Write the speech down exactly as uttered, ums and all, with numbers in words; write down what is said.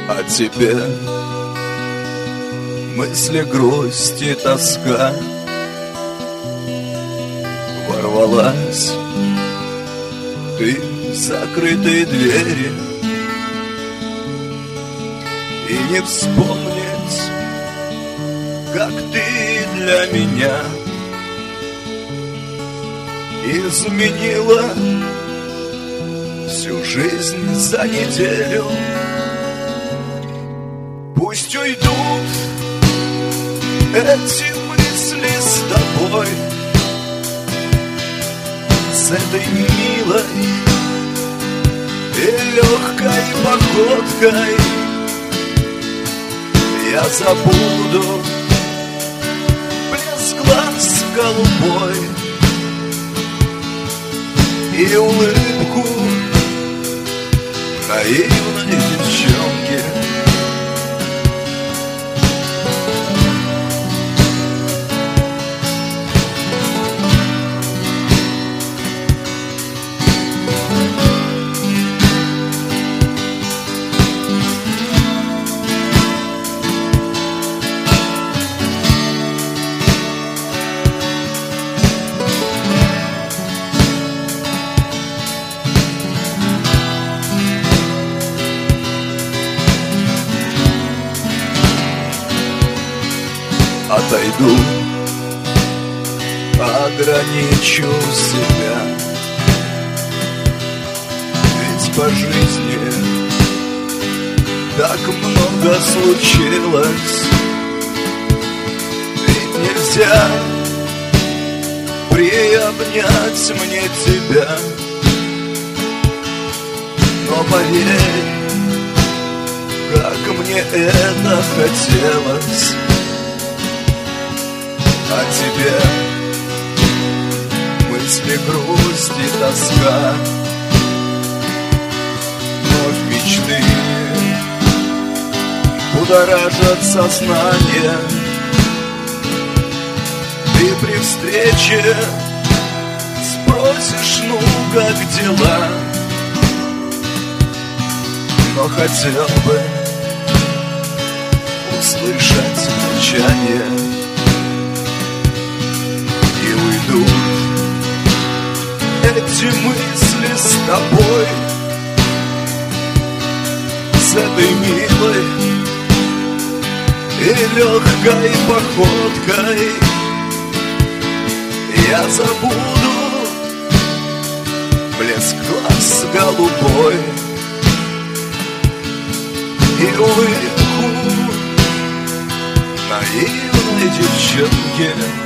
о тебе. Мысли, грусть и тоска ворвалась ты в закрытые двери, и не вспомнить, как ты для меня изменила всю жизнь за неделю. Пусть уйдут эти мысли с тобой, с этой милой и легкой походкой. Я забуду блеск глаз голубой и улыбку наивной девчонки. Отойду, ограничу себя, ведь по жизни так много случилось. Ведь нельзя приобнять мне тебя, но поверь, как мне это хотелось. О тебе мысли, грусть и тоска, вновь мечты будоражат сознание. Ты при встрече спросишь, ну как дела, но хотел бы услышать молчание. Эти мысли с тобой, с этой милой и легкой походкой. Я забуду блеск глаз голубой и улыбку наивной девчонки.